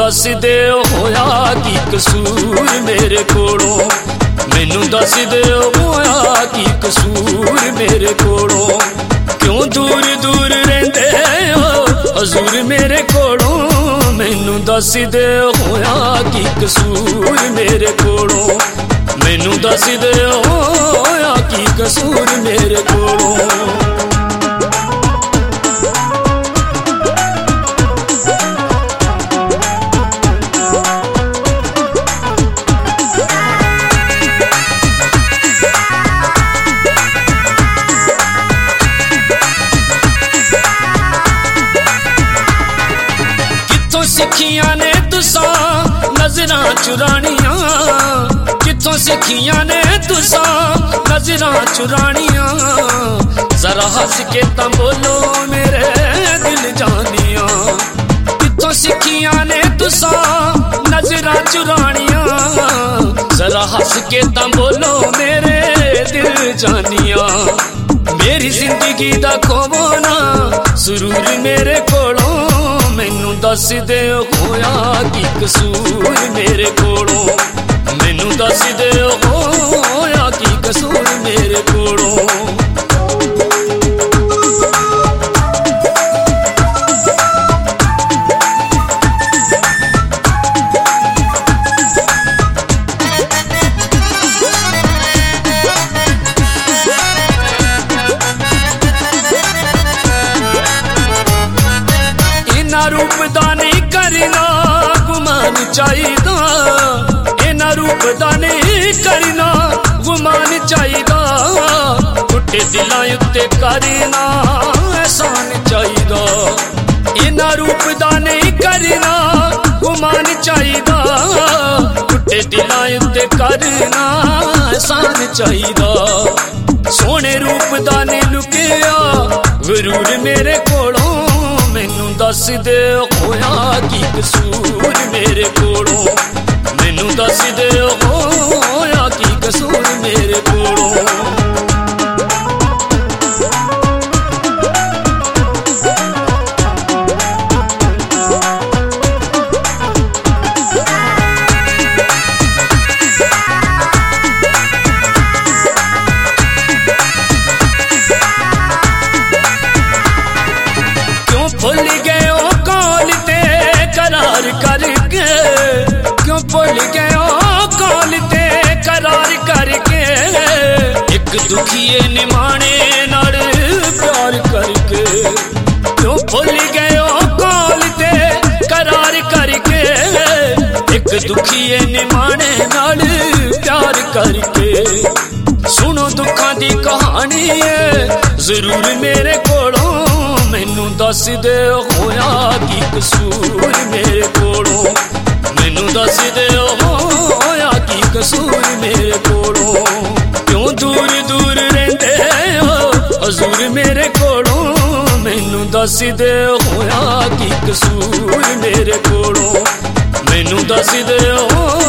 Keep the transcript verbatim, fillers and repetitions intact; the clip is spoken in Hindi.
दस दे होया की कसूर मेरे कोलों, मैनू दस दे होया की कसूर मेरे कोलों। क्यों दूर दूर रहंदे हो हजूर मेरे कोलों, मैनू दस दे होया की कसूर मेरे कोलों, मैनू दस दे होया की कसूर मेरे कोलों। सिखियां ने तुसा नजरां चुरानियां, किथों सिखियां ने तुसा नजरां चुरानियां। जरा हंस के तां बोलो मेरे दिल जानियां, किथों सिखियां ने तुसा नजरां चुरानियां। जरा हंस के तां बोलो मेरे दिल जानियां। मेरी जिंदगी दा खोवो ना सुरूर मेरे कोलों, मैनू दस दे होया की कसूर मेरे कोलों, मैनू दस दे होया की कसूर मेरे कोलों। रूप दा नहीं करना गुमान चाहिदा, इना रूप दा नहीं करना गुमान चाहिदा। टुटे दिलां उत्ते करना एहसान चाहिदा, इना रूप दा नहीं करना गुमान चाहिदा। टुटे दिलां उत्ते करना एहसान चाहिदा। सोने रूप दा नहीं लुकिया गुरूर मेरे कोलों, मैनू दस दे होया की कसूर मेरे कोलों, मैनू दस दे होया की कसूर मेरे कोलों। भूल गए हो कौल ते करार करके, क्यों भूल गए हो कौल ते करार करके। एक दुखिए निमाने नाल प्यार करके, क्यों भूल गए हो कौल ते करार करके। एक दुखिए निमाने नाल प्यार करके। सुनो दुखां दी कहानी है जरूर मेरे कोलों, मैनू दस दे होया की कसूर मेरे कोलों, मैनू दस दे होया की कसूर मेरे कोलों। क्यों दूर दूर रहंदे हो हजूर मेरे कोलों, मैनू दस दे होया की कसूर मेरे कोलों, मैनू दस दे हो